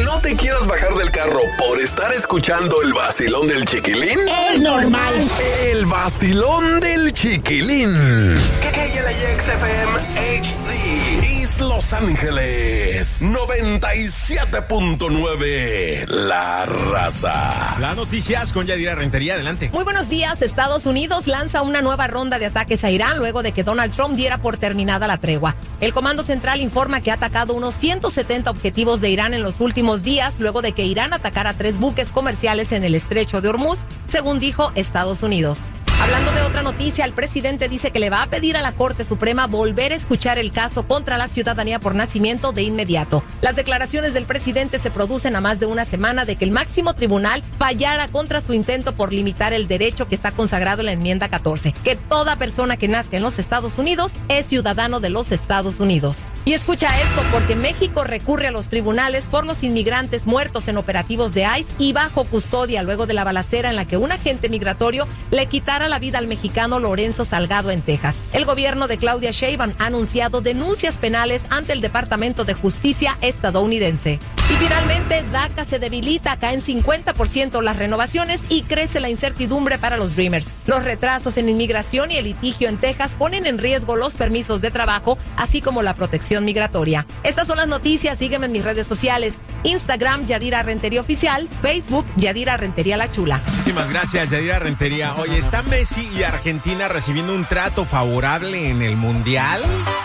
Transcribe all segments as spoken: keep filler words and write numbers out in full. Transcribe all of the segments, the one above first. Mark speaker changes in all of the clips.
Speaker 1: no te quieras bajar del carro por estar escuchando el vacilón del Chiquilín?
Speaker 2: Es normal.
Speaker 1: El vacilón del Chiquilín. K K L A X F M H D East Los Ángeles noventa y siete punto nueve. La Raza.
Speaker 3: Las noticias con Yadira Rentería, adelante.
Speaker 4: Muy buenos días. Estados Unidos lanza una nueva ronda de ataques a Irán luego de que Donald Trump diera por terminada la tregua. El Comando Central informa que ha atacado unos ciento setenta objetivos de Irán en los últimos días luego de que Irán atacara tres buques comerciales en el estrecho de Hormuz, según dijo Estados Unidos. Hablando de otra noticia, el presidente dice que le va a pedir a la Corte Suprema volver a escuchar el caso contra la ciudadanía por nacimiento de inmediato. Las declaraciones del presidente se producen a más de una semana de que el máximo tribunal fallara contra su intento por limitar el derecho que está consagrado en la enmienda catorce, que toda persona que nazca en los Estados Unidos es ciudadano de los Estados Unidos. Y escucha esto, porque México recurre a los tribunales por los inmigrantes muertos en operativos de I C E y bajo custodia luego de la balacera en la que un agente migratorio le quitara la vida al mexicano Lorenzo Salgado en Texas. El gobierno de Claudia Sheinbaum ha anunciado denuncias penales ante el Departamento de Justicia estadounidense. Y finalmente, DACA se debilita, caen cincuenta por ciento las renovaciones y crece la incertidumbre para los Dreamers. Los retrasos en inmigración y el litigio en Texas ponen en riesgo los permisos de trabajo, así como la protección migratoria. Estas son las noticias. Sígueme en mis redes sociales: Instagram, Yadira Rentería Oficial; Facebook, Yadira Rentería La Chula.
Speaker 3: Muchísimas gracias, Yadira Rentería. Oye, ¿están Messi y Argentina recibiendo un trato favorable en el Mundial?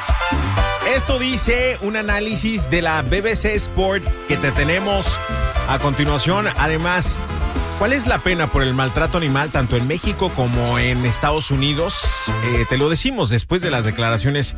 Speaker 3: Esto dice un análisis de la B B C Sport que te tenemos a continuación. Además, ¿cuál es la pena por el maltrato animal tanto en México como en Estados Unidos? Eh, te lo decimos después de las declaraciones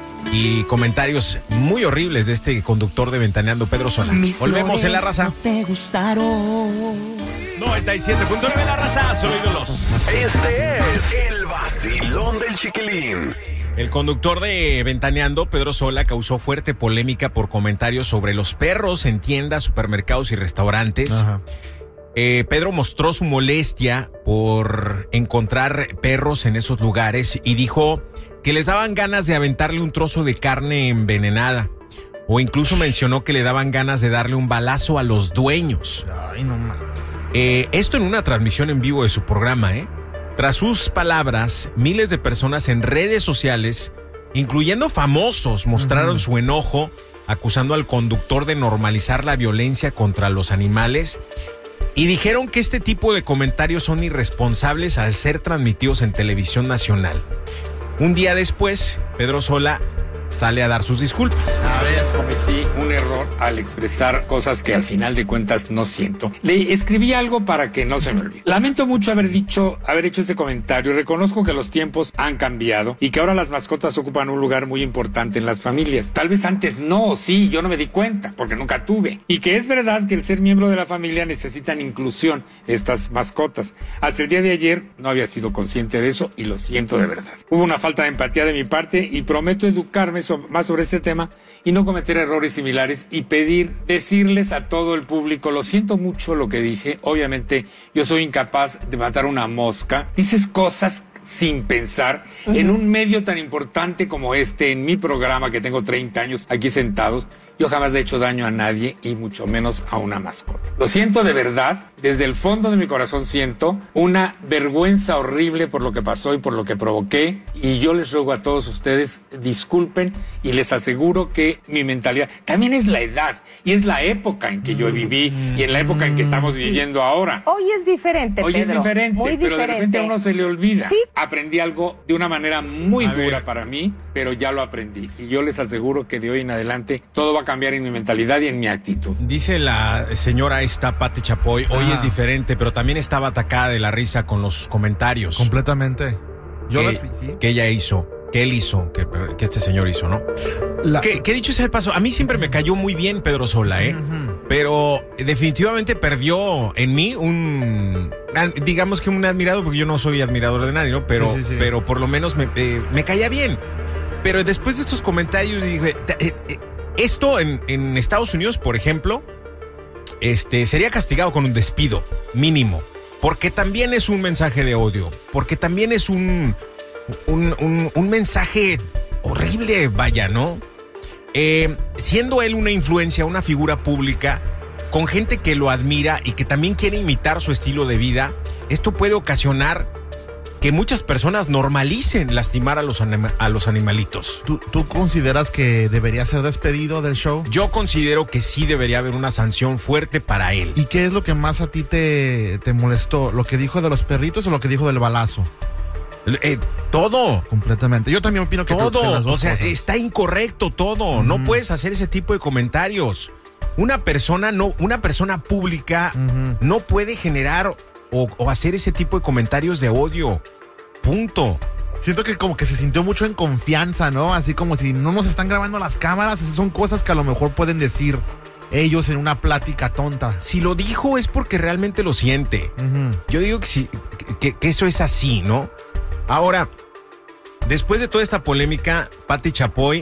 Speaker 3: y comentarios muy horribles de este conductor de Ventaneando, Pedro Sola. Volvemos en La Raza.
Speaker 2: Te gustaron.
Speaker 3: noventa y siete punto nueve La Raza, solo ídolos.
Speaker 1: Este es el vacilón del Chiquilín.
Speaker 3: El conductor de Ventaneando, Pedro Sola, causó fuerte polémica por comentarios sobre los perros en tiendas, supermercados y restaurantes. Ajá. Eh, Pedro mostró su molestia por encontrar perros en esos lugares y dijo que les daban ganas de aventarle un trozo de carne envenenada. O incluso mencionó que le daban ganas de darle un balazo a los dueños.
Speaker 5: Ay, no mames.
Speaker 3: Eh, esto en una transmisión en vivo de su programa, ¿eh? Tras sus palabras, miles de personas en redes sociales, incluyendo famosos, mostraron uh-huh. su enojo, acusando al conductor de normalizar la violencia contra los animales y dijeron que este tipo de comentarios son irresponsables al ser transmitidos en televisión nacional. Un día después, Pedro Sola sale a dar sus disculpas.
Speaker 6: A ver, cometí un error al expresar cosas que al final de cuentas no siento. Le escribí algo para que no se me olvide. Lamento mucho haber dicho, haber hecho ese comentario. Reconozco que los tiempos han cambiado y que ahora las mascotas ocupan un lugar muy importante en las familias. Tal vez antes no, sí, yo no me di cuenta porque nunca tuve. Y que es verdad que el ser miembro de la familia necesitan inclusión estas mascotas. Hasta el día de ayer no había sido consciente de eso y lo siento de verdad. Hubo una falta de empatía de mi parte y prometo educarme más sobre este tema y no cometer errores similares y pedir, decirles a todo el público, lo siento mucho lo que dije, obviamente yo soy incapaz de matar una mosca, dices cosas sin pensar, uh-huh. en un medio tan importante como este, en mi programa que tengo treinta años aquí sentados, yo jamás le he hecho daño a nadie y mucho menos a una mascota. Lo siento de verdad, desde el fondo de mi corazón siento una vergüenza horrible por lo que pasó y por lo que provoqué y yo les ruego a todos ustedes disculpen y les aseguro que mi mentalidad también es la edad y es la época en que yo viví y en la época en que estamos viviendo ahora.
Speaker 7: Hoy es diferente,
Speaker 6: Hoy
Speaker 7: Pedro.
Speaker 6: es diferente,
Speaker 7: Muy
Speaker 6: pero
Speaker 7: diferente.
Speaker 6: de repente a uno se le olvida.
Speaker 7: ¿Sí?
Speaker 6: Aprendí algo de una manera muy
Speaker 3: a
Speaker 6: dura
Speaker 3: ver.
Speaker 6: para mí, pero ya lo aprendí y yo les aseguro que de hoy en adelante todo va a cambiar en mi mentalidad y en mi actitud.
Speaker 3: Dice la señora esta Pati Chapoy, hoy
Speaker 5: Ah.
Speaker 3: es diferente, pero también estaba atacada de la risa con los comentarios.
Speaker 5: Completamente. Yo
Speaker 3: que,
Speaker 5: las vi, sí.
Speaker 3: que ella hizo, que él hizo, que, que este señor hizo, ¿no?
Speaker 5: La...
Speaker 3: Que, que dicho sea de paso, a mí siempre me cayó muy bien Pedro Sola, ¿eh? Uh-huh. Pero definitivamente perdió en mí un, digamos que un admirado, porque yo no soy admirador de nadie, ¿no? Pero, sí, sí, sí. pero por lo menos me, eh, me caía bien. Pero después de estos comentarios dije, eh, eh, esto en, en Estados Unidos, por ejemplo, este, sería castigado con un despido mínimo, porque también es un mensaje de odio, porque también es un, un, un, un mensaje horrible, vaya, ¿no? Eh, siendo él una influencia, una figura pública, con gente que lo admira y que también quiere imitar su estilo de vida, esto puede ocasionar que muchas personas normalicen lastimar a los, anima- a los animalitos.
Speaker 5: ¿Tú, ¿Tú consideras que debería ser despedido del show?
Speaker 3: Yo considero que sí debería haber una sanción fuerte para él.
Speaker 5: ¿Y qué es lo que más a ti te, te molestó? ¿Lo que dijo de los perritos o lo que dijo del balazo?
Speaker 3: Eh, todo.
Speaker 5: Completamente. Yo también opino que
Speaker 3: Todo.
Speaker 5: que las dos
Speaker 3: O sea,
Speaker 5: cosas.
Speaker 3: está incorrecto todo.
Speaker 5: Mm.
Speaker 3: No puedes hacer ese tipo de comentarios. Una persona no, una persona pública
Speaker 5: Ujú.
Speaker 3: no puede generar o, o hacer ese tipo de comentarios de odio. Punto.
Speaker 5: Siento que como que se sintió mucho en confianza, ¿no? Así como si no nos están grabando las cámaras. Esas son cosas que a lo mejor pueden decir ellos en una plática tonta.
Speaker 3: Si lo dijo es porque realmente lo siente.
Speaker 5: Ujú.
Speaker 3: Yo digo que, sí, que, que eso es así, ¿no? Ahora, después de toda esta polémica, Pati Chapoy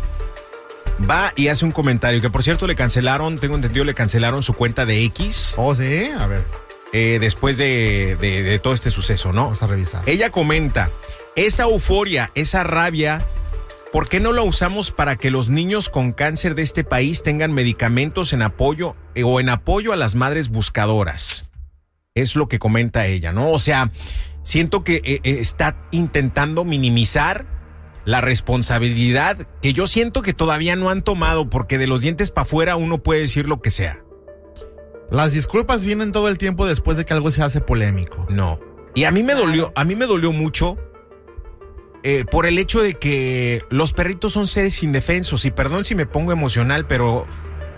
Speaker 3: va y hace un comentario que, por cierto, le cancelaron, tengo entendido, le cancelaron su cuenta de X
Speaker 5: Oh, sí, a ver,
Speaker 3: eh, después de, de, de todo este suceso, ¿no?
Speaker 5: vamos a revisar.
Speaker 3: Ella comenta, esa euforia, esa rabia, ¿por qué no la usamos para que los niños con cáncer de este país tengan medicamentos en apoyo eh, o en apoyo a las madres buscadoras? Es lo que comenta ella, ¿no? O sea, siento que eh, eh, está intentando minimizar la responsabilidad que yo siento que todavía no han tomado, porque de los dientes para afuera uno puede decir lo que sea.
Speaker 5: Las disculpas vienen todo el tiempo después de que algo se hace polémico.
Speaker 3: No. Y a mí me dolió, a mí me dolió mucho eh, por el hecho de que los perritos son seres indefensos. Y perdón si me pongo emocional, pero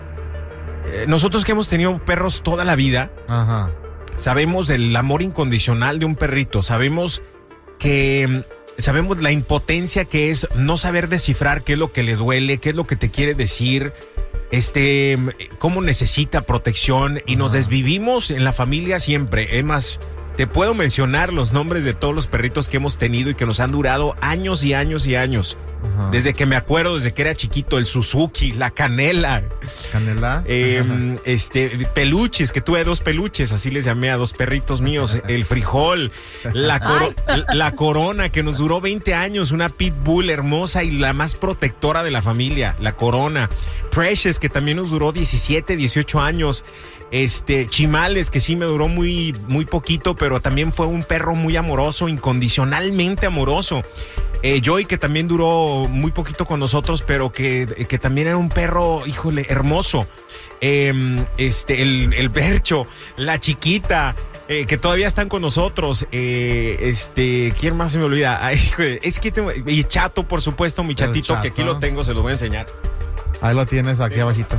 Speaker 3: eh, nosotros que hemos tenido perros toda la vida,
Speaker 5: Ajá.
Speaker 3: sabemos del amor incondicional de un perrito. Sabemos que sabemos la impotencia que es no saber descifrar qué es lo que le duele, qué es lo que te quiere decir, este, cómo necesita protección, y nos desvivimos en la familia siempre. Es más, te puedo mencionar los nombres de todos los perritos que hemos tenido y que nos han durado años y años y años.
Speaker 5: Ajá.
Speaker 3: Desde que me acuerdo, desde que era chiquito, el Suzuki, la Canela,
Speaker 5: Canela.
Speaker 3: eh, este, peluches, que tuve dos peluches, así les llamé a dos perritos míos, el Frijol, la, coro- la Corona, que nos duró veinte años, una pitbull hermosa y la más protectora de la familia, la Corona, Precious, que también nos duró diecisiete, dieciocho años, este, Chimales, que sí me duró muy, muy poquito, pero también fue un perro muy amoroso, incondicionalmente amoroso. Eh, Joy, que también duró muy poquito con nosotros, pero que, que también era un perro, híjole, hermoso. Eh, este, el, el Bercho, la Chiquita, eh, que todavía están con nosotros. Eh, este, ¿quién más se me olvida? Ay, híjole, es que tengo, y Chato, por supuesto, mi chatito,
Speaker 5: Chato.
Speaker 3: que aquí lo tengo, se lo voy a enseñar.
Speaker 5: Ahí lo tienes, aquí abajito.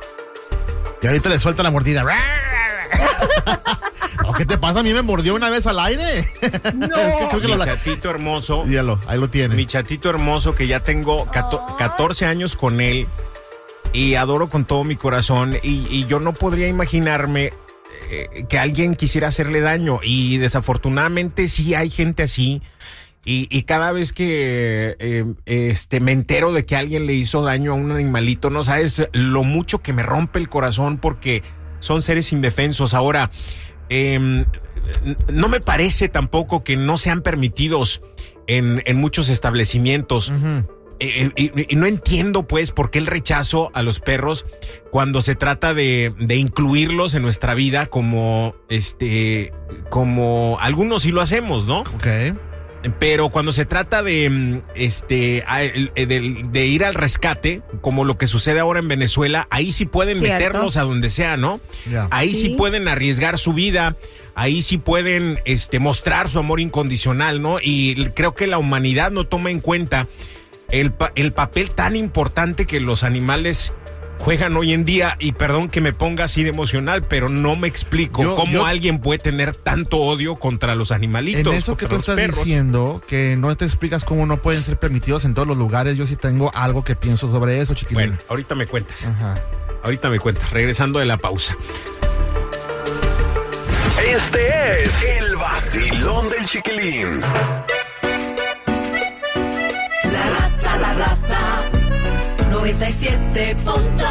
Speaker 5: Y ahorita le suelta la mordida. No, ¿qué te pasa? A mí me mordió una vez al aire.
Speaker 3: No,
Speaker 5: Es que creo que
Speaker 3: mi
Speaker 5: lo-
Speaker 3: chatito hermoso.
Speaker 5: Dígalo, ahí lo tiene.
Speaker 3: Mi chatito hermoso, que ya tengo cato- catorce años con él y adoro con todo mi corazón, y, y yo no podría imaginarme eh, que alguien quisiera hacerle daño, y desafortunadamente sí hay gente así, y, y cada vez que eh, este, me entero de que alguien le hizo daño a un animalito, no sabes lo mucho que me rompe el corazón, porque son seres indefensos. Ahora, eh, no me parece tampoco que no sean permitidos en, en muchos establecimientos.
Speaker 5: Ujú.
Speaker 3: Eh, y, y no entiendo, pues, por qué el rechazo a los perros cuando se trata de, de incluirlos en nuestra vida, como este, como algunos sí lo hacemos, ¿no?
Speaker 5: Ok.
Speaker 3: Pero cuando se trata de, este, a- de, de ir al rescate, como lo que sucede ahora en Venezuela, ahí sí pueden
Speaker 4: Cierto.
Speaker 3: meterlos a donde sea, ¿no?
Speaker 5: Ya.
Speaker 3: Ahí sí.
Speaker 4: Sí.
Speaker 3: pueden arriesgar su vida, ahí sí pueden este, mostrar su amor incondicional, ¿no? Y creo que la humanidad no toma en cuenta el, pa- el papel tan importante que los animales juegan hoy en día. Y perdón que me ponga así de emocional, pero no me explico
Speaker 5: Yo-
Speaker 3: cómo
Speaker 5: yo-
Speaker 3: alguien puede tener tanto odio contra los animalitos.
Speaker 5: En eso que
Speaker 3: contra
Speaker 5: tú
Speaker 3: los
Speaker 5: estás
Speaker 3: perros.
Speaker 5: diciendo, que no te explicas cómo no pueden ser permitidos en todos los lugares, yo sí tengo algo que pienso sobre eso, chiquilín.
Speaker 3: Bueno, ahorita me cuentas.
Speaker 5: Ajá.
Speaker 3: Ahorita me cuentas, regresando de la pausa.
Speaker 1: Este es el vacilón del Chiquilín.
Speaker 7: La raza, la raza, noventa y siete punto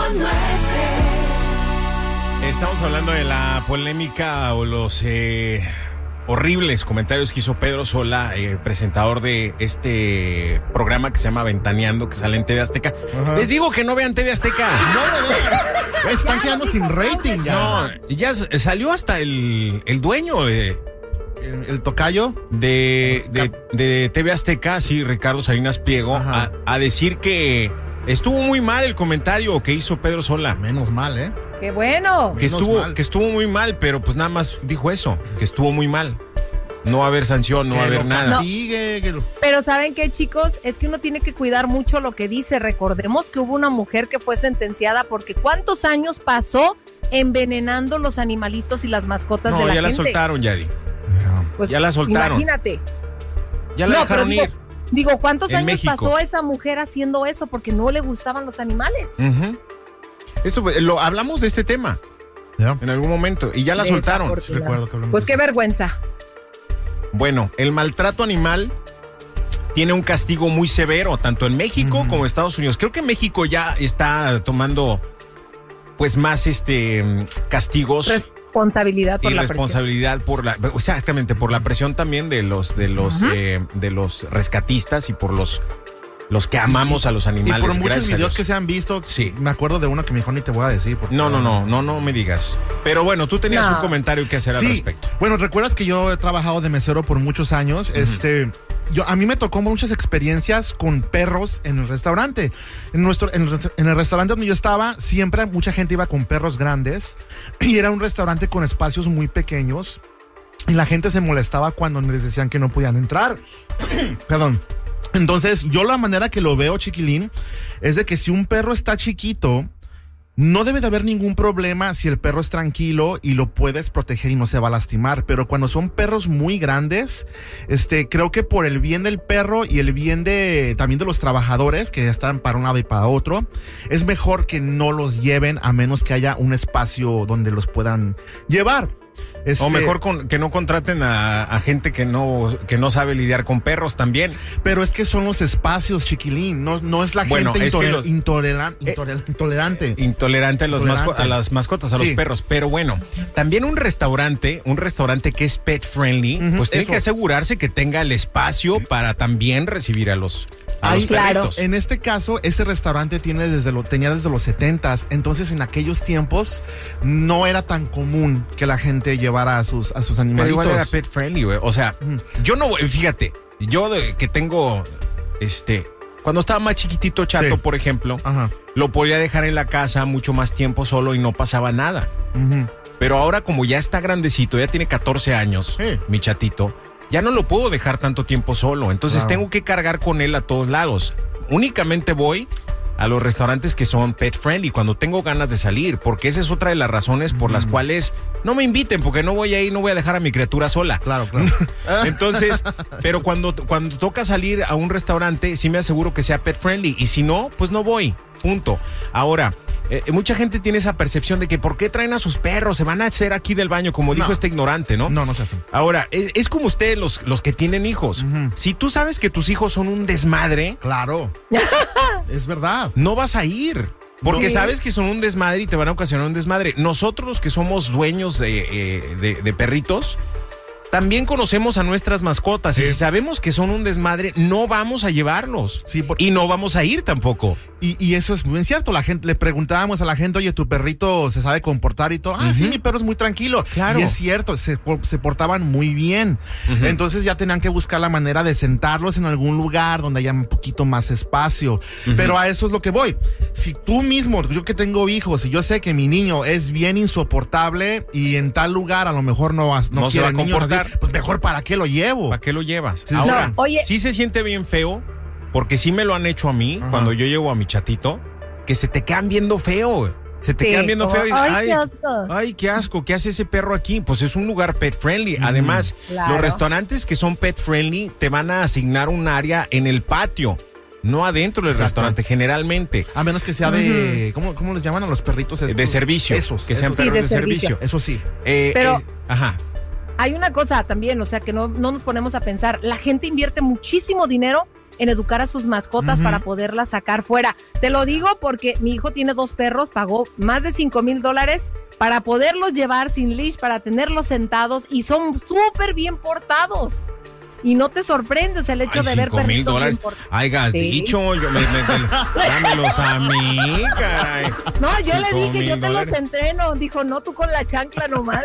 Speaker 7: nueve.
Speaker 3: Estamos hablando de la polémica o los eh, horribles comentarios que hizo Pedro Sola, eh, presentador de este programa que se llama Ventaneando, que sale en T V Azteca. Ajá. Les digo que no vean T V Azteca.
Speaker 5: No lo vean. Están quedando sin rating ya.
Speaker 3: No, ya salió hasta el, el dueño de...
Speaker 5: ¿El, el tocayo?
Speaker 3: De, de, de T V Azteca, sí, Ricardo Salinas Pliego, a, a decir que estuvo muy mal el comentario que hizo Pedro Sola.
Speaker 5: Menos mal, ¿eh?
Speaker 4: ¡Qué bueno!
Speaker 3: Que estuvo, que estuvo muy mal, pero pues nada más dijo eso, que estuvo muy mal. No va a haber sanción, no va a haber nada.
Speaker 4: No.
Speaker 5: Que lo...
Speaker 4: Pero ¿saben qué, chicos? Es que uno tiene que cuidar mucho lo que dice. Recordemos que hubo una mujer que fue sentenciada porque ¿cuántos años pasó envenenando los animalitos y las mascotas
Speaker 3: no,
Speaker 4: de la gente?
Speaker 3: No, ya la soltaron, Yadi.
Speaker 4: Pues,
Speaker 3: ya la soltaron.
Speaker 4: Imagínate.
Speaker 3: Ya la
Speaker 4: no,
Speaker 3: dejaron
Speaker 4: digo,
Speaker 3: ir.
Speaker 4: Digo, ¿cuántos
Speaker 3: en
Speaker 4: años
Speaker 3: México.
Speaker 4: pasó esa mujer haciendo eso porque no le gustaban los animales?
Speaker 3: Uh-huh. Eso lo hablamos de este tema yeah. en algún momento y ya la soltaron.
Speaker 5: Sí, recuerdo que
Speaker 4: pues qué vergüenza.
Speaker 3: Bueno, el maltrato animal tiene un castigo muy severo, tanto en México uh-huh. como en Estados Unidos. Creo que México ya está tomando pues más este castigos.
Speaker 4: Responsabilidad por
Speaker 3: y
Speaker 4: la
Speaker 3: responsabilidad
Speaker 4: presión.
Speaker 3: por la exactamente por la presión también de los de los uh-huh. eh, de los rescatistas y por los los que amamos
Speaker 5: y,
Speaker 3: a los animales.
Speaker 5: Y por muchos videos que se han visto,
Speaker 3: sí.
Speaker 5: me acuerdo de uno que mejor ni te voy a decir.
Speaker 3: No, no, no, no, no me digas. Pero bueno, tú tenías no. un comentario que hacer
Speaker 5: sí.
Speaker 3: al respecto.
Speaker 5: Bueno, recuerdas que yo he trabajado de mesero por muchos años. Uh-huh. Este, yo a mí me tocó muchas experiencias con perros en el restaurante. En nuestro, en el, en el restaurante donde yo estaba, siempre mucha gente iba con perros grandes y era un restaurante con espacios muy pequeños y la gente se molestaba cuando les decían que no podían entrar. Perdón. Entonces, yo la manera que lo veo, chiquilín, es de que si un perro está chiquito, no debe de haber ningún problema si el perro es tranquilo y lo puedes proteger y no se va a lastimar. Pero cuando son perros muy grandes, este, creo que por el bien del perro y el bien de también de los trabajadores que están para un lado y para otro, es mejor que no los lleven a menos que haya un espacio donde los puedan llevar. Este,
Speaker 3: o mejor con, que no contraten a, a gente que no, que no sabe lidiar con perros también.
Speaker 5: Pero es que son los espacios, chiquilín. No, no es la
Speaker 3: bueno,
Speaker 5: gente
Speaker 3: es
Speaker 5: intole-
Speaker 3: los,
Speaker 5: intoleran- intole- intolerante.
Speaker 3: Intolerante a, los
Speaker 5: intolerante.
Speaker 3: Masco- a las mascotas, a sí. los perros. Pero bueno, también un restaurante, un restaurante que es pet friendly, uh-huh, pues tiene eso. que asegurarse que tenga el espacio para también recibir a los A
Speaker 5: Ay,
Speaker 3: los perritos.
Speaker 5: Claro. En este caso, este restaurante tiene desde lo, tenía desde los setentas, entonces en aquellos tiempos no era tan común que la gente llevara a sus, a sus animalitos.
Speaker 3: Pero igual era pet friendly, güey. O sea, mm. yo no, fíjate, yo de, que tengo, este, cuando estaba más chiquitito, Chato, sí. por ejemplo, Ajá. lo podía dejar en la casa mucho más tiempo solo y no pasaba nada. Uh-huh. Pero ahora como ya está grandecito, ya tiene catorce años, sí. mi Chatito, ya no lo puedo dejar tanto tiempo solo, entonces claro. tengo que cargar con él a todos lados. Únicamente voy a los restaurantes que son pet friendly cuando tengo ganas de salir, porque esa es otra de las razones por mm. las cuales no me inviten, porque no voy a ir, no voy a dejar a mi criatura sola.
Speaker 5: Claro, claro.
Speaker 3: Entonces, pero cuando, cuando toca salir a un restaurante, sí me aseguro que sea pet friendly, y si no, pues no voy, punto. Ahora, Eh, mucha gente tiene esa percepción de que ¿por qué traen a sus perros? Se van a hacer aquí del baño, como dijo
Speaker 5: no.
Speaker 3: este ignorante, ¿no?
Speaker 5: No, no se hacen.
Speaker 3: Ahora, es, es como ustedes los, los que tienen hijos. Uh-huh. Si tú sabes que tus hijos son un desmadre...
Speaker 5: Claro. Es verdad.
Speaker 3: No vas a ir. Porque ¿Sí? sabes que son un desmadre y te van a ocasionar un desmadre. Nosotros los que somos dueños de, eh, de, de perritos... También conocemos a nuestras mascotas sí. y si sabemos que son un desmadre, no vamos a llevarlos sí, por... y no vamos a ir tampoco.
Speaker 5: Y, y eso es muy cierto. La gente, le preguntábamos a la gente, oye, tu perrito se sabe comportar y todo. Ah, uh-huh. sí, mi perro es muy tranquilo.
Speaker 3: Claro.
Speaker 5: Y es cierto, se, se portaban muy bien. Uh-huh. Entonces ya tenían que buscar la manera de sentarlos en algún lugar donde haya un poquito más espacio. Uh-huh. Pero a eso es lo que voy. Si tú mismo, yo que tengo hijos y yo sé que mi niño es bien insoportable y en tal lugar a lo mejor no, no,
Speaker 3: no
Speaker 5: quiere
Speaker 3: se va a comportar.
Speaker 5: Pues mejor, ¿para qué lo llevo?
Speaker 3: ¿Para qué lo llevas?
Speaker 5: Sí,
Speaker 3: Ahora,
Speaker 4: no, oye.
Speaker 3: sí se siente bien feo, porque sí me lo han hecho a mí, Ajá. cuando yo llevo a mi Chatito, que se te quedan viendo feo. Se te sí, quedan viendo feo y
Speaker 4: ay,
Speaker 3: ay,
Speaker 4: qué asco.
Speaker 3: Ay, qué asco, ¿qué hace ese perro aquí? Pues es un lugar pet friendly. Mm, Además, claro. los restaurantes que son pet friendly te van a asignar un área en el patio. No adentro del Exacto. restaurante, generalmente.
Speaker 5: A menos que sea de... Uh-huh. ¿cómo, ¿Cómo les llaman a los perritos estos?
Speaker 3: De servicio.
Speaker 5: Esos.
Speaker 3: Que sean
Speaker 5: esos.
Speaker 3: perros
Speaker 4: sí, de,
Speaker 3: de
Speaker 4: servicio.
Speaker 3: servicio.
Speaker 5: Eso sí.
Speaker 3: Eh,
Speaker 4: Pero...
Speaker 3: Eh, ajá.
Speaker 4: Hay una cosa también, o sea, que no, no nos ponemos a pensar. La gente invierte muchísimo dinero en educar a sus mascotas uh-huh. para poderlas sacar fuera. Te lo digo porque mi hijo tiene dos perros, pagó más de cinco mil dólares para poderlos llevar sin leash, para tenerlos sentados y son súper bien portados. Y no te sorprende, o sea, el hecho
Speaker 3: Ay,
Speaker 4: de ver
Speaker 3: cinco mil
Speaker 4: perritos
Speaker 3: dólares.
Speaker 4: bien portados.
Speaker 3: Hayas
Speaker 4: Sí.
Speaker 3: dicho, yo me, me- me- dámelos a mí, caray.
Speaker 4: No, yo le
Speaker 3: Cinco
Speaker 4: dije,
Speaker 3: mil
Speaker 4: yo te
Speaker 3: dólares.
Speaker 4: los entreno. Dijo, no, tú con la chancla nomás.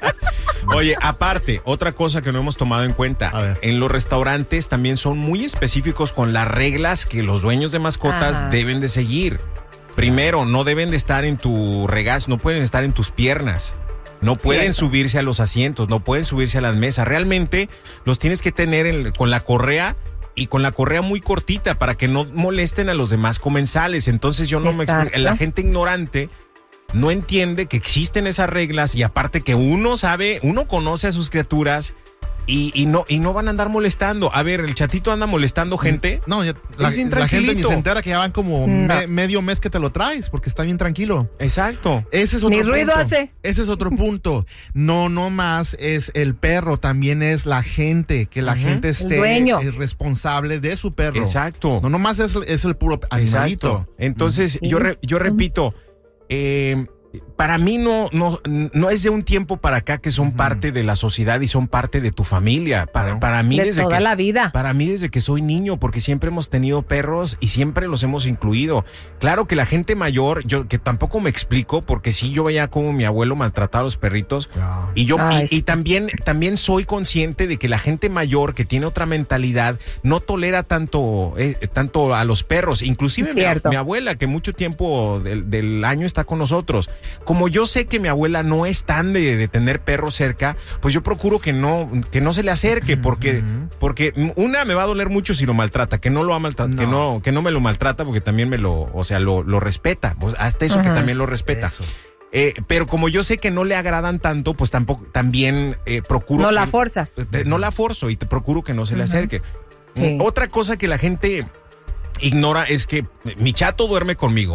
Speaker 3: Oye, aparte, otra cosa que no hemos tomado en cuenta,
Speaker 5: A ver.
Speaker 3: en los restaurantes también son muy específicos con las reglas que los dueños de mascotas
Speaker 4: Ajá.
Speaker 3: deben de seguir. Primero, no deben de estar en tu regazo, no pueden estar en tus piernas. No pueden
Speaker 4: Cierto.
Speaker 3: subirse a los asientos, no pueden subirse a las mesas. Realmente los tienes que tener en- con la correa y con la correa muy cortita para que no molesten a los demás comensales. Entonces yo no me
Speaker 4: Exacto.
Speaker 3: explico. La gente ignorante no entiende que existen esas reglas y aparte que uno sabe, uno conoce a sus criaturas y, y no y no van a andar molestando. A ver, el chatito anda molestando gente.
Speaker 5: No, ya- la,
Speaker 3: bien
Speaker 5: la gente ni
Speaker 3: tranquilito.
Speaker 5: se entera que ya van como
Speaker 4: No.
Speaker 5: me- medio mes que te lo traes, porque está bien tranquilo.
Speaker 3: Exacto.
Speaker 5: Ese es otro
Speaker 4: Ni ruido
Speaker 5: punto.
Speaker 4: hace.
Speaker 5: Ese es otro punto. No, no más es el perro, también es la gente, que la
Speaker 3: Ujú.
Speaker 5: gente esté
Speaker 4: dueño.
Speaker 5: eh, responsable de su perro.
Speaker 3: Exacto.
Speaker 5: No nomás es, es el puro animalito.
Speaker 3: Exacto. Entonces,
Speaker 4: Sí,
Speaker 3: yo, re- yo
Speaker 4: sí.
Speaker 3: repito, eh, para mí no, no, no es de un tiempo para acá que son
Speaker 5: Ujú.
Speaker 3: parte de la sociedad y son parte de tu familia. Para,
Speaker 5: Claro.
Speaker 3: para mí
Speaker 4: De
Speaker 3: desde
Speaker 4: toda
Speaker 3: que,
Speaker 4: la vida.
Speaker 3: Para mí desde que soy niño, porque siempre hemos tenido perros y siempre los hemos incluido. Claro que la gente mayor, yo que tampoco me explico, porque sí yo veía como mi abuelo maltrataba a los perritos.
Speaker 5: Ya.
Speaker 3: Y yo
Speaker 4: Ay,
Speaker 3: y,
Speaker 4: sí.
Speaker 3: y también, también soy consciente de que la gente mayor que tiene otra mentalidad no tolera tanto, eh, tanto a los perros. Inclusive mi,
Speaker 4: Cierto.
Speaker 3: mi abuela, que mucho tiempo del, del año está con nosotros. Como yo sé que mi abuela no es tan de, de tener perros cerca, pues yo procuro que no, que no se le acerque, porque,
Speaker 5: Ujú.
Speaker 3: porque una me va a doler mucho si lo maltrata, que no lo ha maltratado, que
Speaker 5: No.
Speaker 3: no, que no me lo maltrata, porque también me lo, o sea, lo, lo respeta. Pues hasta eso que
Speaker 4: Ajá.
Speaker 3: también lo respeta.
Speaker 5: Eso.
Speaker 3: Eh, pero como yo sé que no le agradan tanto, pues tampoco, también eh, procuro.
Speaker 4: No
Speaker 3: que-
Speaker 4: la forzas.
Speaker 3: eh, No la forzo y te procuro que no se le
Speaker 4: Ujú.
Speaker 3: acerque.
Speaker 4: Sí.
Speaker 3: Mm, Otra cosa que la gente ignora es que mi chato duerme conmigo.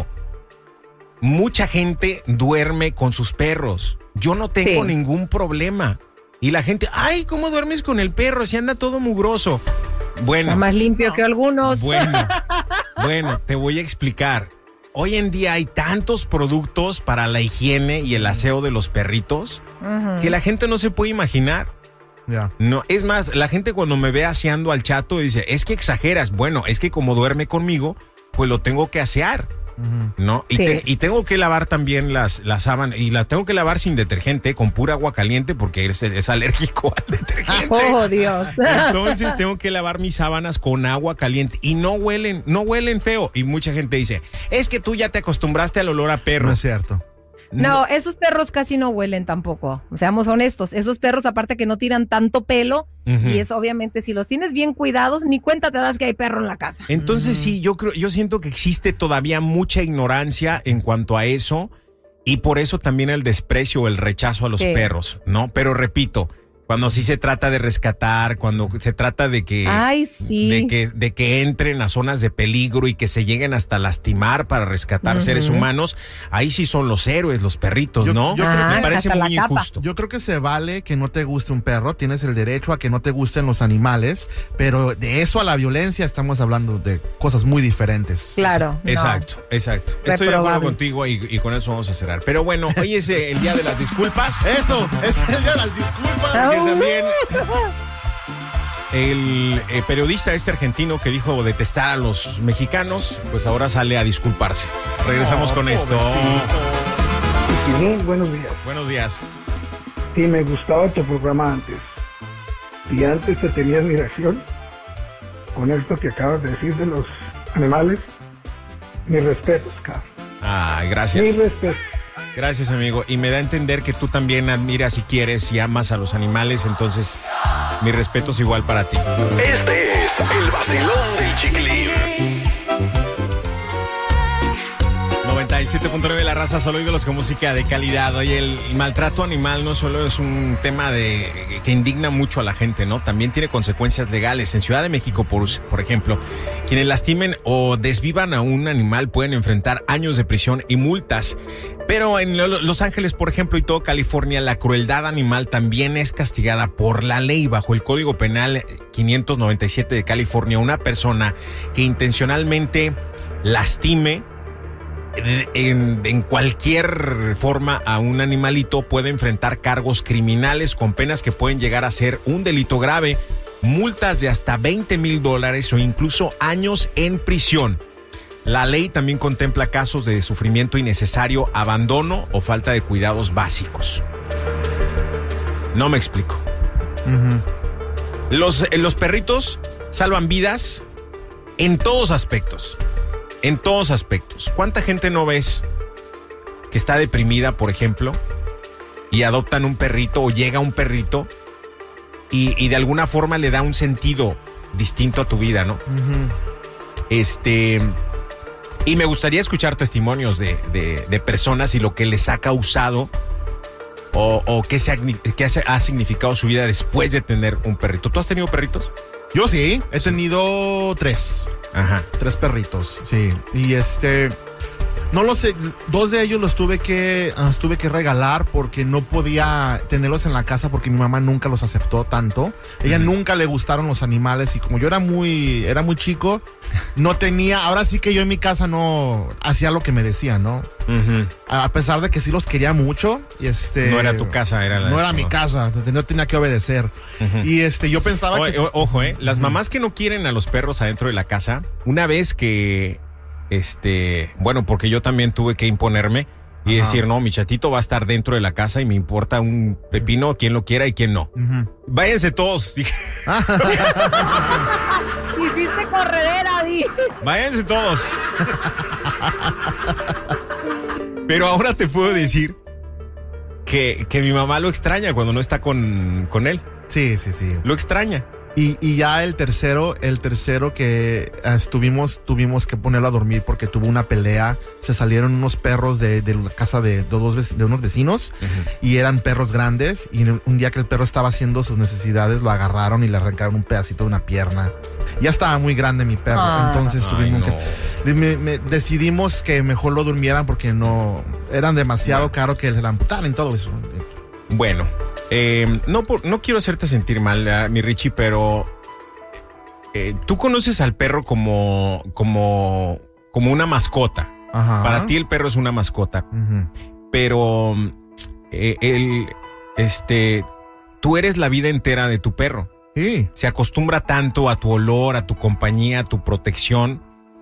Speaker 3: Mucha gente duerme con sus perros. Yo no tengo
Speaker 4: Sí.
Speaker 3: ningún problema. Y la gente, ay, ¿cómo duermes con el perro? Si anda todo mugroso. Bueno.
Speaker 4: Está más limpio que algunos.
Speaker 3: Bueno, bueno, te voy a explicar. Hoy en día hay tantos productos para la higiene y el aseo de los perritos
Speaker 4: Ujú.
Speaker 3: que la gente no se puede imaginar.
Speaker 5: Ya.
Speaker 3: No, es más, la gente cuando me ve aseando al chato dice, es que exageras. Bueno, es que como duerme conmigo, pues lo tengo que asear,
Speaker 5: Ujú.
Speaker 3: ¿no? Y,
Speaker 4: Sí.
Speaker 3: te- y tengo que lavar también las, las sábanas, y las tengo que lavar sin detergente, con pura agua caliente, porque es, es alérgico al detergente.
Speaker 4: Oh, Dios.
Speaker 3: Entonces tengo que lavar mis sábanas con agua caliente y no huelen, no huelen feo. Y mucha gente dice, es que tú ya te acostumbraste al olor a
Speaker 5: No
Speaker 3: perro.
Speaker 5: es cierto.
Speaker 4: No, esos perros casi no huelen tampoco. Seamos honestos. Esos perros, aparte que no tiran tanto pelo,
Speaker 3: Ujú.
Speaker 4: y es obviamente, si los tienes bien cuidados, ni cuenta te das que hay perro en la casa.
Speaker 3: Entonces sí, yo creo, yo siento que existe todavía mucha ignorancia en cuanto a eso y por eso también el desprecio o el rechazo a los
Speaker 4: Sí.
Speaker 3: perros, ¿no? Pero repito, cuando sí se trata de rescatar, cuando se trata de que,
Speaker 4: Ay, sí.
Speaker 3: de que, de que entren a zonas de peligro y que se lleguen hasta lastimar para rescatar
Speaker 4: Ujú.
Speaker 3: seres humanos, ahí sí son los héroes, los perritos,
Speaker 5: Yo-
Speaker 3: ¿no?
Speaker 5: yo creo que-
Speaker 3: Me parece
Speaker 4: hasta la
Speaker 3: muy
Speaker 4: capa.
Speaker 3: injusto.
Speaker 5: Yo creo que se vale que no te guste un perro, tienes el derecho a que no te gusten los animales, pero de eso a la violencia estamos hablando de cosas muy diferentes.
Speaker 4: Claro. no.
Speaker 3: Exacto, exacto. Estoy de acuerdo
Speaker 4: Reprobable.
Speaker 3: contigo y, y con eso vamos a cerrar. Pero bueno, hoy es eh, el día de las disculpas.
Speaker 5: Eso, es el día de las disculpas.
Speaker 3: Que también el eh, periodista este argentino que dijo detestar a los mexicanos, pues ahora sale a disculparse. Regresamos
Speaker 5: Oh,
Speaker 3: con esto.
Speaker 8: Chiquilín, buenos días.
Speaker 3: Buenos días.
Speaker 8: Sí, me gustaba tu programa antes. Y antes te tenía admiración con esto que acabas de decir de los animales. Mis respetos, Carlos.
Speaker 3: Ah,
Speaker 8: Mis
Speaker 3: gracias.
Speaker 8: respetos.
Speaker 3: Gracias, amigo. Y me da a entender que tú también admiras y quieres y amas a los animales, entonces mi respeto es igual para ti.
Speaker 1: Este es el vacilón del Chiquilín.
Speaker 3: noventa y siete punto nueve La Raza, solo ídolos con música de calidad. Oye, el maltrato animal no solo es un tema de que indigna mucho a la gente, ¿no? También tiene consecuencias legales. En Ciudad de México, por, por ejemplo, quienes lastimen o desvivan a un animal pueden enfrentar años de prisión y multas. Pero en Los Ángeles, por ejemplo, y todo California, la crueldad animal también es castigada por la ley. Bajo el Código Penal quinientos noventa y siete de California, una persona que intencionalmente lastime en, en cualquier forma a un animalito puede enfrentar cargos criminales con penas que pueden llegar a ser un delito grave, multas de hasta veinte mil dólares o incluso años en prisión. La ley también contempla casos de sufrimiento innecesario, abandono o falta de cuidados básicos. No me explico. Uh-huh. Los, los perritos salvan vidas en todos aspectos. En todos aspectos. ¿Cuánta gente no ves que está deprimida, por ejemplo, y adoptan un perrito o llega un perrito y, y de alguna forma le da un sentido distinto a tu vida, ¿no? Uh-huh. Este... Y me gustaría escuchar testimonios de, de, de personas y lo que les ha causado o, o qué, se ha, qué ha significado su vida después de tener un perrito. ¿Tú has tenido perritos?
Speaker 5: Yo sí, he tenido tres.
Speaker 3: Ajá.
Speaker 5: Tres perritos, sí. Y este... No lo sé, dos de ellos los tuve que, uh, tuve que regalar porque no podía tenerlos en la casa porque mi mamá nunca los aceptó tanto. Ella uh-huh. nunca le gustaron los animales y como yo era muy, era muy chico, no tenía, ahora sí que yo en mi casa no hacía lo que me decían, ¿no? Uh-huh. A, a pesar de que sí los quería mucho y este...
Speaker 3: No era tu casa, era la...
Speaker 5: No era mi casa, no tenía que obedecer. Uh-huh. Y este, yo pensaba
Speaker 3: o,
Speaker 5: que...
Speaker 3: O, ojo, eh, las mamás que no quieren a los perros adentro de la casa, una vez que... Este, bueno, porque yo también tuve que imponerme y Ajá. decir, no, mi chatito va a estar dentro de la casa y me importa un pepino quien lo quiera y quien no. Uh-huh. Váyanse todos.
Speaker 4: Hiciste corredera, Di.
Speaker 3: Váyanse todos. Pero ahora te puedo decir que, que mi mamá lo extraña cuando no está con, con él.
Speaker 5: Sí, sí, sí.
Speaker 3: Lo extraña.
Speaker 5: Y, y ya el tercero, el tercero que estuvimos, tuvimos que ponerlo a dormir porque tuvo una pelea. Se salieron unos perros de, de la casa de, de, dos, de unos vecinos uh-huh. y eran perros grandes. Y un día que el perro estaba haciendo sus necesidades, lo agarraron y le arrancaron un pedacito de una pierna. Ya estaba muy grande mi perro, ah. entonces tuvimos no. que... Me, me, decidimos que mejor lo durmieran porque no... Eran demasiado no. caros que se la amputaran y todo eso.
Speaker 3: Bueno... Eh, no, por, no quiero hacerte sentir mal, ¿eh, mi Richie, pero eh, tú conoces al perro como, como, como una mascota. Ajá. Para ti el perro es una mascota, uh-huh. pero eh, el, este, tú eres la vida entera de tu perro.
Speaker 5: Sí.
Speaker 3: Se acostumbra tanto a tu olor, a tu compañía, a tu protección,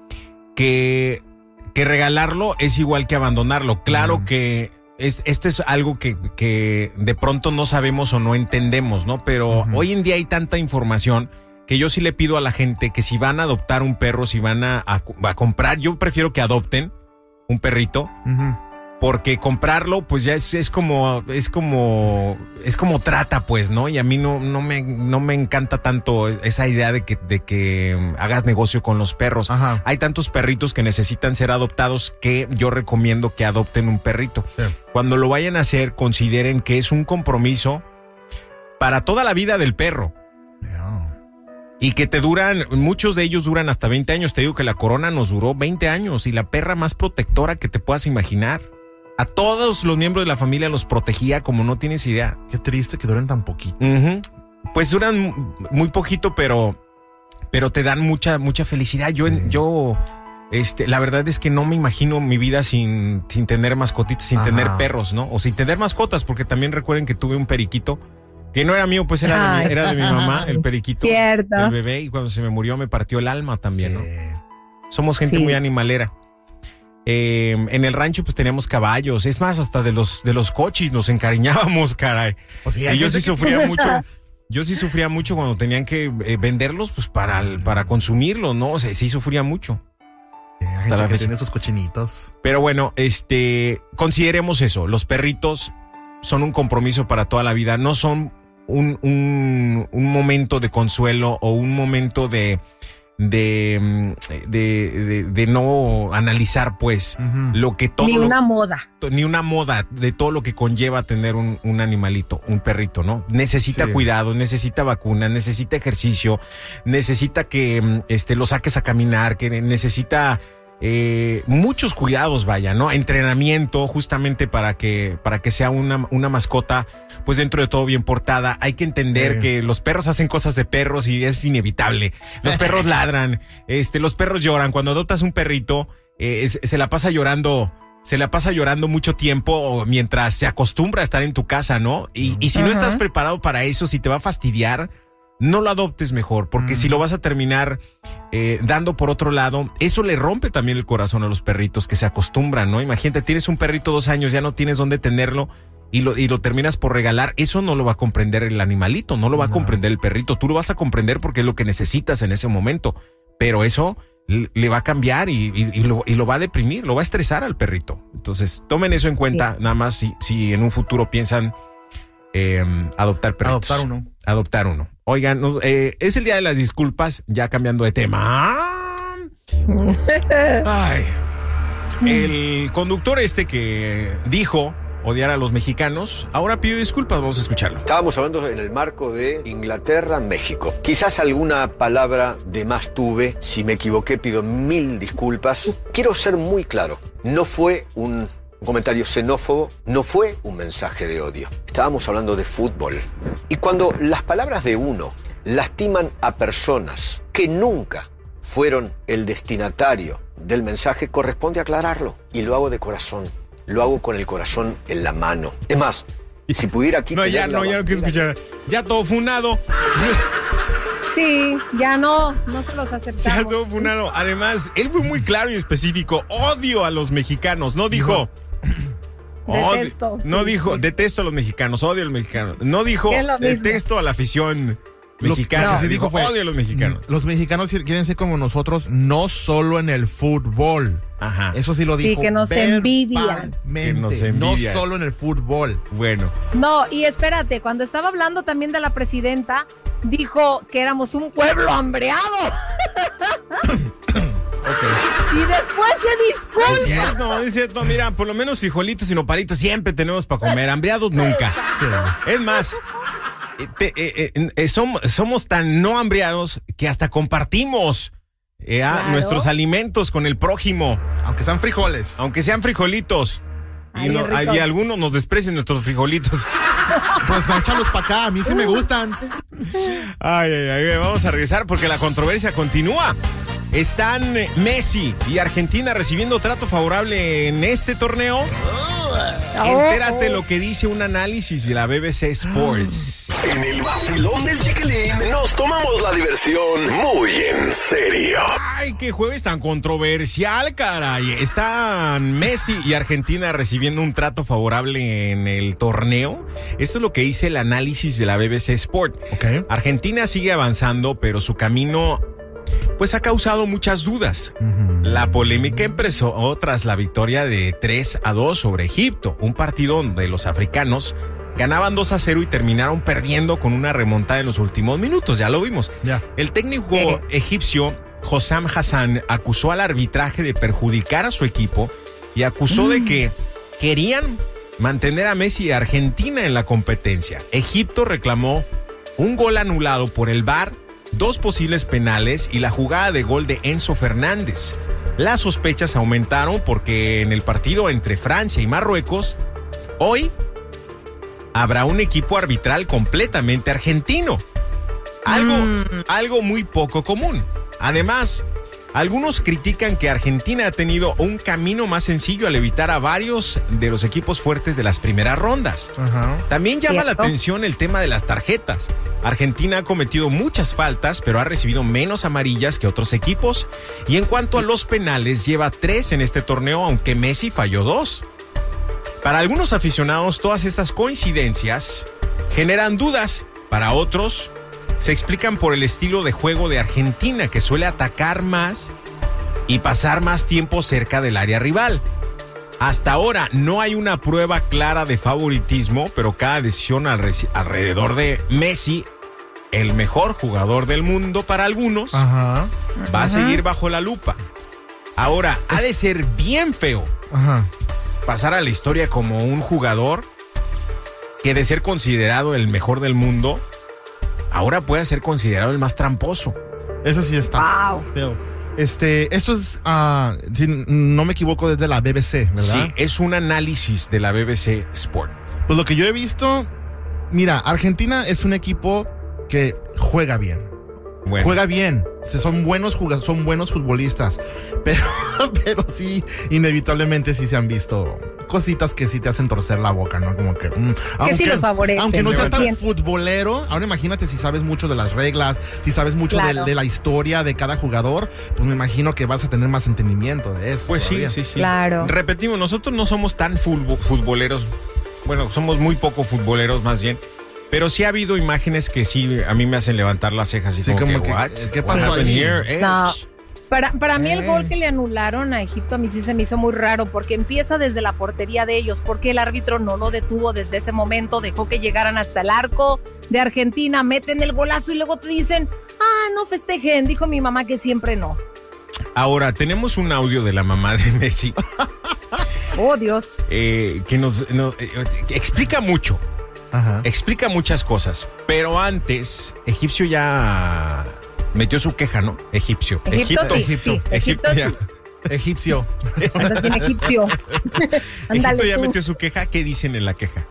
Speaker 3: que, que regalarlo es igual que abandonarlo. Claro uh-huh. que Este es algo que, que de pronto no sabemos o no entendemos, ¿no? Pero uh-huh. hoy en día hay tanta información que yo sí le pido a la gente que si van a adoptar un perro, si van a, a, a comprar, yo prefiero que adopten un perrito, uh-huh. porque comprarlo pues ya es, es como es como es como trata, pues, ¿no? Y a mí no no me no me encanta tanto esa idea de que de que hagas negocio con los perros. Ajá. Hay tantos perritos que necesitan ser adoptados que yo recomiendo que adopten un perrito. Sí. Cuando lo vayan a hacer, consideren que es un compromiso para toda la vida del perro. Yeah. Y que te duran, muchos de ellos duran hasta veinte años. Te digo que la Corona nos duró veinte años y la perra más protectora que te puedas imaginar. A todos los miembros de la familia los protegía como no tienes idea.
Speaker 5: Qué triste que duren tan poquito.
Speaker 3: Uh-huh. Pues duran muy poquito, pero, pero te dan mucha, mucha felicidad. Yo, sí. yo, este, la verdad es que no me imagino mi vida sin, sin tener mascotitas, sin Ajá. tener perros, ¿no? O sin tener mascotas, porque también recuerden que tuve un periquito que no era mío, pues era, de mi, era de mi mamá, el periquito.
Speaker 4: Cierto.
Speaker 3: El bebé, y cuando se me murió me partió el alma también, sí. ¿no? Somos gente sí. muy animalera. Eh, en el rancho pues teníamos caballos, es más, hasta de los de los cochis nos encariñábamos, caray. O sea, y yo sí sufría que... mucho, yo sí sufría mucho cuando tenían que eh, venderlos pues para, para consumirlos, ¿no? O sea, sí sufría mucho.
Speaker 5: Sí, hasta la que tiene esos cochinitos.
Speaker 3: Pero bueno, este, consideremos eso, los perritos son un compromiso para toda la vida, no son un, un, un momento de consuelo o un momento de De, de, de, de no analizar pues uh-huh. lo que todo
Speaker 4: ni una
Speaker 3: lo,
Speaker 4: moda
Speaker 3: ni una moda de todo lo que conlleva tener un, un animalito, un perrito, ¿no? Necesita sí. cuidado, necesita vacunas, necesita ejercicio, necesita que este, lo saques a caminar, que necesita eh, muchos cuidados, vaya, ¿no? Entrenamiento justamente para que, para que sea una, una mascota pues dentro de todo bien portada. Hay que entender sí. que los perros hacen cosas de perros y es inevitable. Los perros ladran, este, los perros lloran. Cuando adoptas un perrito, eh, se la pasa llorando, se la pasa llorando mucho tiempo mientras se acostumbra a estar en tu casa, ¿no? Y, y si no estás preparado para eso, si te va a fastidiar, no lo adoptes mejor, porque mm. si lo vas a terminar eh, dando por otro lado, eso le rompe también el corazón a los perritos que se acostumbran, ¿no? Imagínate, tienes un perrito dos años, ya no tienes dónde tenerlo y lo, y lo terminas por regalar. Eso no lo va a comprender el animalito, no lo va a no. comprender el perrito. Tú lo vas a comprender porque es lo que necesitas en ese momento, pero eso le va a cambiar y, y, y, lo, y lo va a deprimir, lo va a estresar al perrito. Entonces, tomen eso en cuenta, sí. nada más si, si en un futuro piensan eh, adoptar perritos.
Speaker 5: Adoptar uno.
Speaker 3: Adoptar uno. Oigan, nos, eh, es el día de las disculpas, ya cambiando de tema. Ay, el conductor este que dijo odiar a los mexicanos, ahora pidió disculpas, vamos a escucharlo.
Speaker 9: Estábamos hablando en el marco de Inglaterra, México. Quizás alguna palabra de más tuve, si me equivoqué pido mil disculpas. Quiero ser muy claro, no fue un comentario xenófobo, no fue un mensaje de odio. Estábamos hablando de fútbol. Y cuando las palabras de uno lastiman a personas que nunca fueron el destinatario del mensaje, corresponde aclararlo. Y lo hago de corazón. Lo hago con el corazón en la mano. Es más, si pudiera aquí...
Speaker 3: No, ya no, ya no quiero escuchar. Ya todo funado.
Speaker 4: Sí, ya no, no se los aceptamos.
Speaker 3: Ya todo funado. Además, él fue muy claro y específico. Odio a los mexicanos. No dijo...
Speaker 4: Detesto.
Speaker 3: Odio, no
Speaker 4: sí,
Speaker 3: dijo,
Speaker 4: sí.
Speaker 3: detesto a los mexicanos, odio a los mexicanos. No dijo, detesto a la afición mexicana.
Speaker 5: Lo que se dijo fue,
Speaker 3: odio a los mexicanos.
Speaker 5: Los mexicanos quieren ser como nosotros, no solo en el fútbol.
Speaker 3: Ajá.
Speaker 5: Eso sí lo dijo.
Speaker 4: Sí, que nos envidian.
Speaker 3: Que nos envidian.
Speaker 5: No solo en el fútbol.
Speaker 3: Bueno.
Speaker 4: No, y espérate, cuando estaba hablando también de la presidenta, dijo que éramos un pueblo hambreado. Okay. Y después se disculpa.
Speaker 3: Es cierto, es cierto. Mira, por lo menos frijolitos y nopalitos siempre tenemos para comer. Hambriados nunca. Sí. Es más, te, eh, eh, eh, somos, somos tan no hambriados que hasta compartimos eh, claro. nuestros alimentos con el prójimo.
Speaker 5: Aunque sean frijoles.
Speaker 3: Aunque sean frijolitos. Ay, y, no, y algunos nos desprecian nuestros frijolitos.
Speaker 5: Pues échalos para acá, a mí sí me gustan.
Speaker 3: Ay, ay, ay, vamos a regresar porque la controversia continúa. ¿Están Messi y Argentina recibiendo trato favorable en este torneo? Entérate lo que dice un análisis de la B B C Sports.
Speaker 1: En el vacilón del Chiquilín nos tomamos la diversión muy en serio.
Speaker 3: Ay, qué jueves tan controversial, caray. ¿Están Messi y Argentina recibiendo un trato favorable en el torneo? Esto es lo que dice el análisis de la B B C Sport.
Speaker 5: Okay.
Speaker 3: Argentina sigue avanzando, pero su camino... pues ha causado muchas dudas. Uh-huh. La polémica empezó tras la victoria de tres a dos sobre Egipto, un partido donde los africanos ganaban dos a cero y terminaron perdiendo con una remontada en los últimos minutos, ya lo vimos.
Speaker 5: Yeah.
Speaker 3: El técnico eh. egipcio Hossam Hassan acusó al arbitraje de perjudicar a su equipo y acusó mm. de que querían mantener a Messi y a Argentina en la competencia. Egipto reclamó un gol anulado por el V A R, dos posibles penales y la jugada de gol de Enzo Fernández. Las sospechas aumentaron porque en el partido entre Francia y Marruecos, hoy habrá un equipo arbitral completamente argentino. Algo, mm. algo muy poco común. Además, algunos critican que Argentina ha tenido un camino más sencillo al evitar a varios de los equipos fuertes de las primeras rondas. Uh-huh. También llama ¿Cierto? la atención el tema de las tarjetas. Argentina ha cometido muchas faltas, pero ha recibido menos amarillas que otros equipos. Y en cuanto a los penales, lleva tres en este torneo, aunque Messi falló dos. Para algunos aficionados, todas estas coincidencias generan dudas. Para otros, se explican por el estilo de juego de Argentina, que suele atacar más y pasar más tiempo cerca del área rival. Hasta ahora no hay una prueba clara de favoritismo, pero cada decisión alrededor de Messi, el mejor jugador del mundo para algunos, Ajá. va Ajá. a seguir bajo la lupa. Ahora, ha de ser bien feo Ajá. pasar a la historia como un jugador que, de ser considerado el mejor del mundo, ahora puede ser considerado el más tramposo.
Speaker 5: Eso sí está wow. feo. Este, esto es, uh, si no me equivoco, desde la B B C, ¿verdad?
Speaker 3: Sí, es un análisis de la B B C Sport.
Speaker 5: Pues lo que yo he visto, mira, Argentina es un equipo que juega bien. Bueno. Juega bien. son buenos jugadores, son buenos futbolistas, pero, pero sí, inevitablemente sí se han visto cositas que sí te hacen torcer la boca, ¿no? Como que... Mm,
Speaker 4: que
Speaker 5: aunque,
Speaker 4: sí los favorecen.
Speaker 5: Aunque no seas tan
Speaker 4: sientes.
Speaker 5: futbolero, ahora imagínate si sabes mucho de las reglas, si sabes mucho
Speaker 4: Claro.
Speaker 5: de, de la historia de cada jugador, pues me imagino que vas a tener más entendimiento de eso.
Speaker 3: Pues
Speaker 5: todavía.
Speaker 3: sí, sí, sí.
Speaker 4: Claro.
Speaker 3: Repetimos, nosotros no somos tan fulbo- futboleros, bueno, somos muy poco futboleros más bien, pero sí ha habido imágenes que sí a mí me hacen levantar las cejas y
Speaker 5: Sí,
Speaker 3: como,
Speaker 5: como
Speaker 3: que,
Speaker 5: que,
Speaker 3: what?
Speaker 5: ¿qué
Speaker 3: What
Speaker 5: pasó
Speaker 3: happened
Speaker 5: ahí?
Speaker 3: here? Eh,
Speaker 4: No. Para, para mí el
Speaker 5: Eh.
Speaker 4: gol que le anularon a Egipto a mí sí se me hizo muy raro porque empieza desde la portería de ellos, porque el árbitro no lo detuvo desde ese momento, dejó que llegaran hasta el arco de Argentina, meten el golazo y luego te dicen, ah, no festejen, dijo mi mamá que siempre no.
Speaker 3: Ahora, tenemos un audio de la mamá de Messi
Speaker 4: Oh, Dios.
Speaker 3: eh, que nos, nos- eh, que explica mucho,
Speaker 5: Ajá.
Speaker 3: explica muchas cosas, pero antes, Egipcio ya metió su queja, ¿no? Egipcio.
Speaker 4: Egipto, sí,
Speaker 5: Egipto.
Speaker 4: sí, Egipto,
Speaker 3: ya,
Speaker 4: sí.
Speaker 5: Egipcio.
Speaker 4: Andas bien egipcio. Ándale
Speaker 3: Egipto ya
Speaker 4: tú.
Speaker 3: metió su queja. ¿Qué dicen en la queja?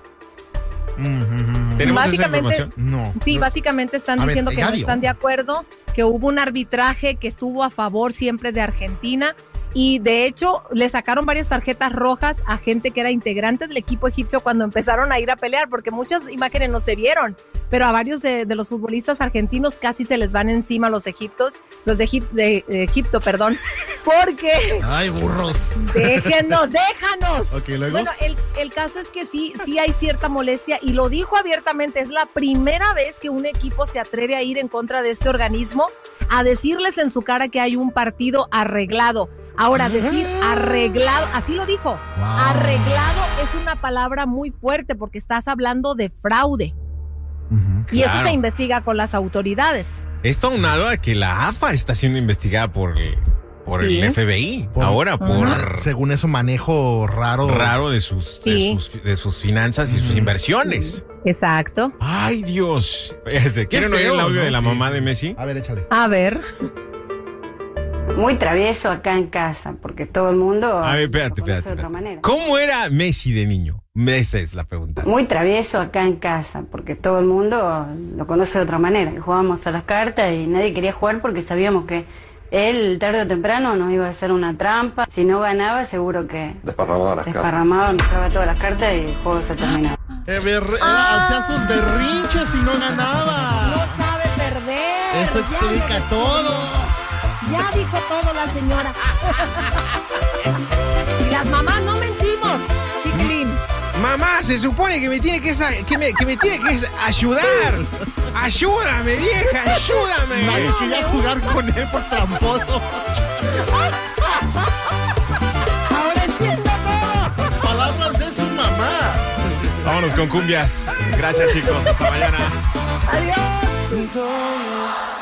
Speaker 5: Mm,
Speaker 3: ¿Tenemos esa
Speaker 4: Básicamente-
Speaker 3: información?
Speaker 5: No.
Speaker 4: Sí,
Speaker 5: no.
Speaker 4: básicamente están
Speaker 5: A ver,
Speaker 4: diciendo que
Speaker 5: ya
Speaker 4: no
Speaker 5: dio.
Speaker 4: están de acuerdo, que hubo un arbitraje que estuvo a favor siempre de Argentina y de hecho le sacaron varias tarjetas rojas a gente que era integrante del equipo egipcio cuando empezaron a ir a pelear, porque muchas imágenes no se vieron, pero a varios de, de los futbolistas argentinos casi se les van encima los egiptos, los de, Egip- de, de Egipto, perdón, porque
Speaker 5: Ay, burros.
Speaker 4: déjenos, déjanos.
Speaker 5: Ok, luego.
Speaker 4: Bueno, el, el caso es que sí, sí hay cierta molestia y lo dijo abiertamente, es la primera vez que un equipo se atreve a ir en contra de este organismo, a decirles en su cara que hay un partido arreglado. Ahora, decir arreglado, así lo dijo,
Speaker 5: Wow.
Speaker 4: arreglado es una palabra muy fuerte porque estás hablando de fraude
Speaker 5: Ujú.
Speaker 4: y eso
Speaker 3: Claro.
Speaker 4: se investiga con las autoridades.
Speaker 3: Esto aunado a que la A F A está siendo investigada por, el- por
Speaker 4: Sí.
Speaker 3: el F B I.
Speaker 5: Por-
Speaker 3: ahora, por
Speaker 4: Ajá.
Speaker 5: Según eso, manejo raro.
Speaker 3: raro de sus, de
Speaker 4: Sí.
Speaker 3: sus, de sus finanzas y sus
Speaker 5: Ujú.
Speaker 3: inversiones.
Speaker 4: Exacto.
Speaker 3: Ay, Dios. Fíjate, ¿quieren oír
Speaker 5: feo,
Speaker 3: el audio
Speaker 5: ¿no?
Speaker 3: de la
Speaker 5: Sí.
Speaker 3: mamá de Messi?
Speaker 5: A ver, échale.
Speaker 4: A ver.
Speaker 10: Muy travieso acá en casa, porque todo el mundo
Speaker 3: A ver, espérate,
Speaker 10: lo conoce
Speaker 3: espérate.
Speaker 10: de otra
Speaker 3: espérate.
Speaker 10: manera.
Speaker 3: ¿Cómo era Messi de niño? Esa es la pregunta.
Speaker 10: Muy travieso acá en casa, porque todo el mundo lo conoce de otra manera. Y jugábamos a las cartas y nadie quería jugar porque sabíamos que él tarde o temprano nos iba a hacer una trampa. Si no ganaba, seguro que
Speaker 9: Desparramaba las
Speaker 10: desparramaba, nos jugaba todas las cartas y el juego se terminaba.
Speaker 5: Eh, berre- Hacía sus berrinches y no
Speaker 4: No
Speaker 5: ganaba.
Speaker 4: sabe perder.
Speaker 5: Eso
Speaker 4: Ya
Speaker 5: explica
Speaker 4: lo
Speaker 5: todo.
Speaker 4: Ya dijo todo la señora. Y las mamás no mentimos, chiquilín.
Speaker 3: Mamá, se supone que me tiene que, sa- que, me, que me tiene que ayudar. Ayúdame, vieja,
Speaker 5: Nadie
Speaker 3: ayúdame.
Speaker 5: quería jugar con él por tramposo.
Speaker 4: Ahora entiendo todo.
Speaker 5: Palabras de su mamá.
Speaker 3: Vámonos con cumbias. Gracias, chicos. Hasta mañana.
Speaker 4: Adiós.